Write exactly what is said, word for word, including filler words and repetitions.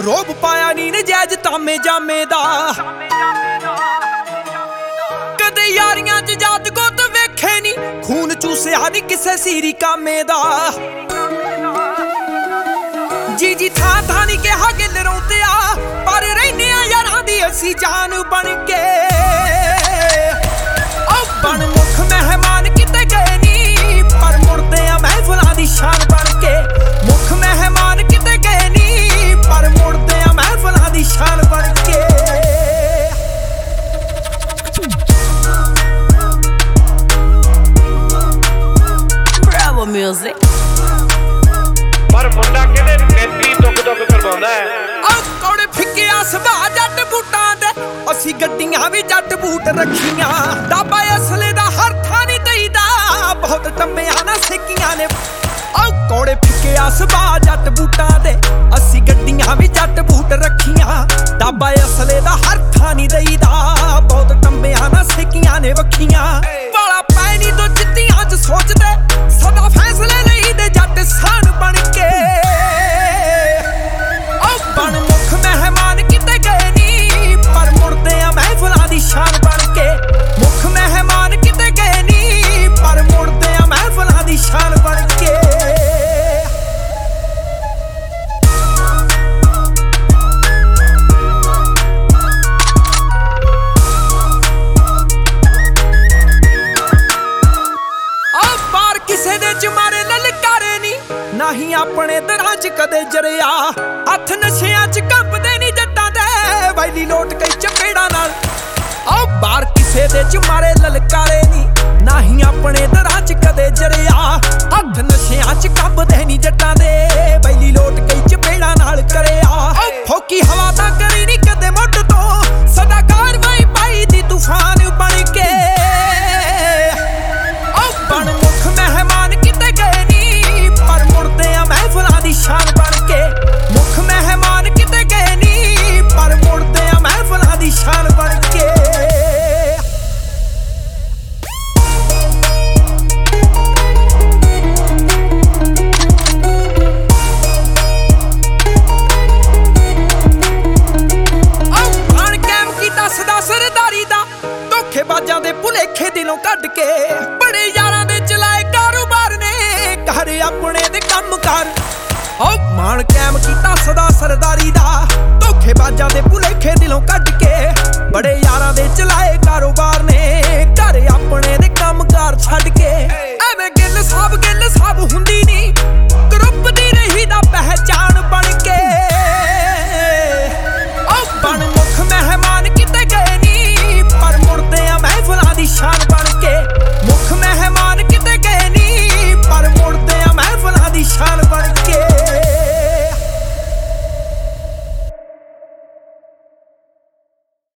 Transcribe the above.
ਰੋਬ ਪਾਇਆ ਨੀ ਨਜਾਇਜ਼ ਤਾਮੇ ਜਾਮੇ ਦਾ। ਕਦੇ ਯਾਰੀਆਂ ਚ ਜਾਤ ਗੋਤ ਵੇਖੇ ਨੀ, ਖੂਨ ਚੂਸਿਆ ਨੀ ਕਿਸੇ ਸੀਰੀ ਕਾਮੇ ਦਾ। ਜੀ ਜੀ ਥਾਂ ਥਾਂ ਨੀ ਕਿਹਾ ਗਿੱਲ ਰੋਂਦਿਆ, ਪਰ ਰਹਿੰਦੇ ਆ ਯਾਰਾਂ ਦੀ ਅਸੀਂ ਜਾਨ ਬਣ ਕੇ। ਉਹ ਬਣ ਮੁੱਖ ਮਹਿਮਾਨ ਕਿਤੇ ਗਏ ਨੀ, ਪਰ ਮੁੜਦੇ ਆ ਮਹਿਫਲਾਂ ਦੀ ਸ਼ਾਨ ਬਣ ਕੇ। ਮੁੱਖ ਮਹਿਮਾਨ ਕਿਤੇ ਗਏ ਨੀ, ਪਰ ਮੁੜਦੇ ਆ ਮਹਿਫਲਾਂ ਦੀ ਸ਼ਾਨ ਬਣ ਕੇ। Bravo music। ਪਰ ਮੁੰਡਾ ਕਿਹਦੇ ਨੇਤੀ ਦੁੱਖ ਦੁੱਖ ਕਰਵਾਉਂਦਾ ਹੈ। ਆਹ ਕੌੜੇ ਫਿੱਕਿਆ ਸੁਭਾਅ ਜੱਟ ਬੂਟਾਂ ਦੇ, ਅਸੀਂ ਗੱਡੀਆਂ ਵੀ ਜੱਟ ਬੂਟ ਰੱਖੀਆਂ। ਡਾਬਾ ਅਸਲੇ ਦਾ ਹਰ ਥਾਂ ਨੀ ਦਈਦਾ, ਬਹੁਤ ਟੰਮਿਆਂ ਨਾ ਸਿੱਕੀਆਂ ਨੇ। ਆਹ ਕੌੜੇ ਫਿੱਕਿਆ ਸੁਭਾਅ ਜੱਟ ਬੂਟਾਂ ਦੇ, ਅਸੀਂ ਗੱਡੀਆਂ ਵੀ ਜੱਟ ਬੂਟ ਰੱਖੀਆਂ। ਡਾਬਾ ਅਸਲੇ ਦਾ ਹਰ ਥਾਂ ਨੀ ਦਈਦਾ, ਬਹੁਤ ਟੰਮਿਆਂ ਨਾ ਸਿੱਕੀਆਂ ਨੇ ਵੱਖੀਆਂ। ਵਾਲਾ ਪੈ ਨੀ ਤੋਂ ਜਿੱਤੀਆਂ ਚ ਸੋਚਦੇ, ਸਦਾ ਫੈਸਲੇ ਲਈ ਦੇ ਜੱਟ ਸਾਨ ਬਣ ਕੇ। ਉਹ ਬਣ ਮੁੱਖ ਮਹਿਮਾਨ ਕਿਤੇ ਗਏ ਨੀ, ਪਰ ਮੁੜਦੇ ਆ ਮਹਿਫਲਾਂ ਦੀ ਸ਼ਾਨ ਬਣ ਕੇ। ਮੁੱਖ ਮਹਿਮਾਨ ਕਿਤੇ ਗਏ ਨੀ, ਪਰ ਮੁੜਦੇ ਆ ਮਹਿਫਲਾਂ ਦੀ ਸ਼ਾਨ ਬਣ ਕੇ। ਆ ਬਾਰ ਕਿਸੇ ਦੇ ਚ ਮਾਰੇ ਲਲਕਾਰੇ ਨੀ, ਨਾਹੀਂ ਆਪਣੇ ਦਰਾਂ ਚ ਕਦੇ ਜਰਿਆ। ਹੱਥ ਨਸ਼ਿਆਂ ਚ ਕੰਬਦੇ ਨੀ ਜੱਟਾਂ ਦੇ, ਵੈਲੀ ਲੋਟ ਕਈ ਚਪੇੜਾਂ ਨਾਲ। ਆਹ ਬਾਰ ਕਿਸੇ ਦੇ ਚ ਮਾਰੇ ਲਲਕਾਰੇ ਨੀ, ਨਾਹੀਂ ਆਪਣੇ ਦਰਾਂ ਚ ਕਦੇ ਜਰਿਆ। ਹੱਥ ਨਸ਼ਿਆਂ ਚ ਕੰਬਦੇ ਨੀ ਜੱਟਾਂ ਦੇ, ਵੈਲੀ ਲੋਟ ਕਈ ਚਪੇੜਾਂ ਨਾਲ ਕਰਿਆ। ਫੋਕੀ ਹਵਾ ਤਾਂ ਕਰੀ ਨੀ ਕਦੇ ਮੁੱਢ ਤੋਂ, ਸਦਾ ਕਾਰਵਾਈ ਪਾਈ ਦੀ ਤੂਫਾਨ ਬਣ ਕੇ। ਉਹ ਬਣ ਮੁੱਖ ਮਹਿਮਾਨ ਕਿਤੇ ਗਏ ਨੀ, ਪਰ ਮੁੜਦੇ ਆ ਮਹਿਫਲਾਂ ਦੀ ਸ਼ਾਨ ਬਣ ਕੇ। ਮੁੱਖ ਮਹਿਮਾਨ ਕਿਤੇ ਗਏ ਨੀ, ਪਰ ਮੁੜਦੇ ਆ ਮਹਿਫਲਾਂ ਦੀ ਸ਼ਾਨ ਬਣ ਕੇ। ਆਣ ਕੈਮ ਕੀਤਾ ਸਦਾ ਸਰਦਾਰੀ ਦਾ, ਧੋਖੇਬਾਜ਼ਾਂ ਦੇ ਭੁਲੇਖੇ ਦਿਲੋਂ ਕੱਢ ਕੇ। ਬੜੇ ਯਾਰਾਂ ਦੇ ਚਲਾਏ ਕਾਰੋਬਾਰ ਨੇ, ਘਰ ਆਪਣੇ ਦੇ ਕੰਮ ਕਾਰ। ਓ ਮਾਣ ਕਾਇਮ ਕੀਤਾ ਸਦਾ ਸਰਦਾਰੀ ਦਾ, ਧੋਖੇਬਾਜ਼ਾਂ ਦੇ ਭੁਲੇਖੇ